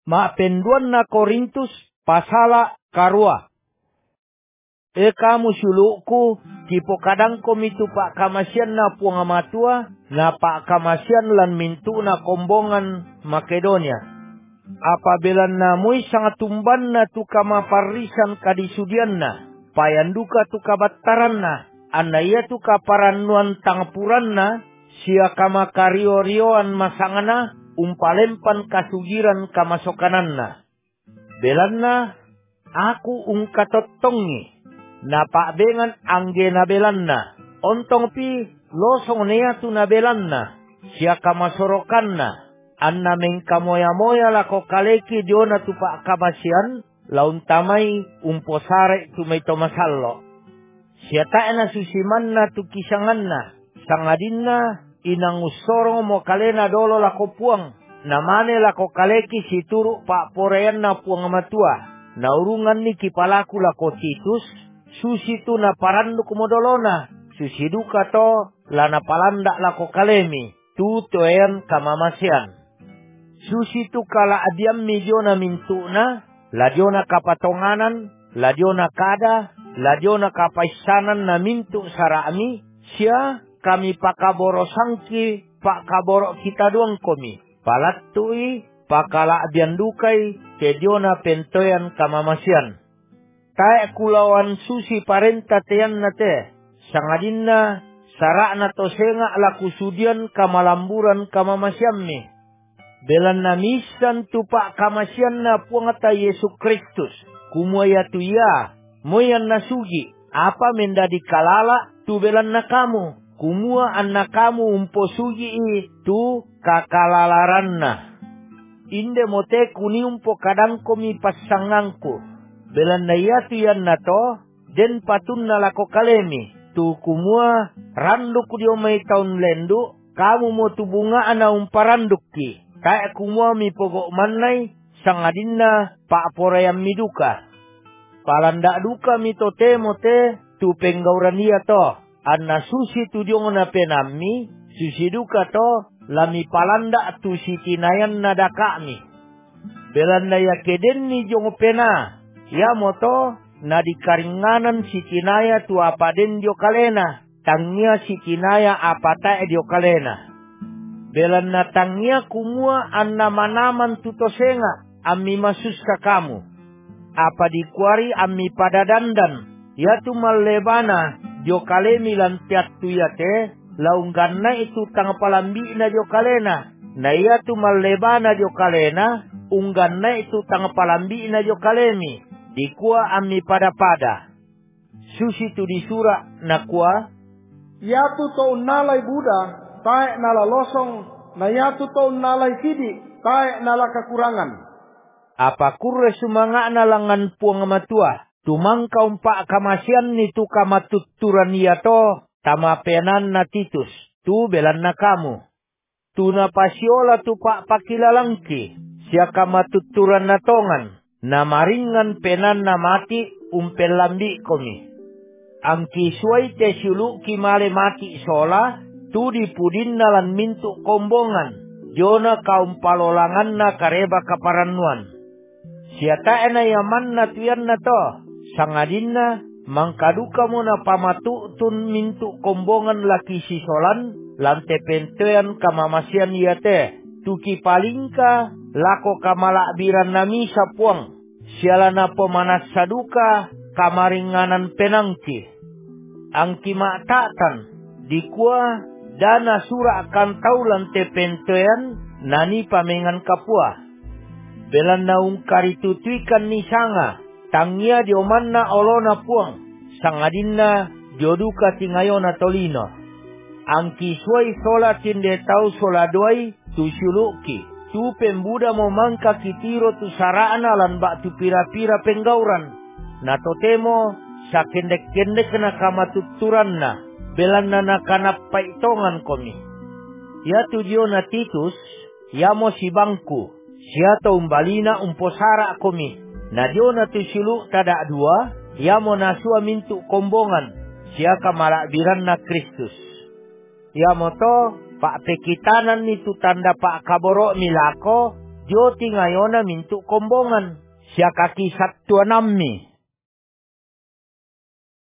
Ma penduan na Korintus pasala karua. Kamu suluku, tipo kadang komitu pak kamasian na puang amatua, na pak kamasian lan mintu na kombongan Makedonia. Apabila namui sangat tumban na tu kama parisan kadisudian na, payanduka tu kabattaran na, anaya tu kaparanuan tangpuran na, sia kama kario-rioan masangana, umpalempan kasugiran kamasokanan na. Belan na, aku ungkatottongi, napakbengan angge nabelan na, ontong pi losong nea tu nabelan na, sia kamasorokan na, anna mengkamoya-moya lako kaleki diona tu pak kabasian, laun tamay umposare tu may tomasallo. Sia taena susiman na tu kisangan na, sangadin na inangusorong mo kalena dolo lako puang, namane lako kaleki situru pak porean na puang matua, naurungan ni kipalaku lako Titus, susi tu na paranduk modolona, susi duka to lana palanda lako kalemi, tu toean kamamasian. Susi tu kala adiam midiona mintuna, ladiona kapatonganan, ladiona kada, ladiona kapaisanan na mintu sarami, sia kami pakaborosangki pak kaborok kita doang komi. Palattui pakala adian dukai kediona pentoyan kamamasian. Tae kulawan susi parenta teyan na te, sangadinna sarakna tosenga laku sudian kamalamburan kamamasiammi. Belan namisan tupak kamasian na puangata Yesus Kristus, kumaya tu ya, moyan nasugi, apa mendadi kalala tu belan na kamu, kumua anna kamu umposugi tu kakalalaran na. Inde mote kuni umpo kadang komi pasangangku, belan na ya tu yan na to, den patun na lako kalemi, tu kumua randuk dio may taun lendu, kamu mo tu bunga ana umparanduk ki. Kaya kumua mi pogok manay, sangadinna paaporayam mi duka. Palanda duka mi tote mote, tu penggauran iya to. Anna susi tu diong na penami, susi duka to, lami palanda tu sitinayan na dakami. Belanda ya keden ni jong pena, ya moto, na dikaringanan sitinaya tu apaden dio kalena, tangnya sitinaya apata dio kalena. Belan natangnya kumua anna manaman tutosenga, ammi masus ka kamu. Apa dikuari ammi pada dandan, ya tu malebana, dio kalemi lan tiat tu yate, laungganna itu tang palambi na dio kalena. Na ya tu malebana dio kalena, ungganna itu tang palambi na dio kalemi. Dikua ammi pada-pada. Susi tu disura nakua, ya tu to nalai Buddha, tae nala losong, na yatu to nalai sidi, tae nala kekurangan. Apa kurre sumanga nalangan puang matua, tumangka umpak kamasian ni tu kamatuturan yato, tama penan na Titus, tu belan na kamu. Tu na pasiola tu pak pakilalangki, sia kamatuturan na tongan, na maringan penan na mati umpelambi komi. Ang kisway te siulu kimale mati sola, tu dipudin nalan mintu kombongan, jona kaum palolangan na kareba kaparanuan. Siata ena yaman na tuyan na to, sangadinna mangkaduka mo na pamatu tun mintu kombongan laki sisolan, lante pentoyan kamamasian yate, tuki palingka lako kamalakbiran nami sa puang, siala na pemanas saduka kamaringanan penangki. Ang kimatatan, dikua dana sura akan taulan te pentoyan nani pamengan kapua. Belan naung karitutuikan ni sanga, tangnya diomanna olona puang, sangadinna joduka tingayona tolino. Ang kisway sola tinde tau sola doay tu syuluki, tu pembuda mo mangka kitiro tu sarana lan bak tu pira-pira penggauran. Na totemo sa kendek-kendek na kamatuturan na, belan na nakanap paitongan komi. Ya tu dio na Titus, ya mo si bangku, siya to umbalina umposara komi. Na dio na tu syulu tada dua, ya mo nasua mintu kombongan, siya kamalakbiran na Kristus. Ya mo to, pak pekitanan ni tu tanda pak kaboro milako, Jo tingayona mintu kombongan. Siya kaki 1:6 mi.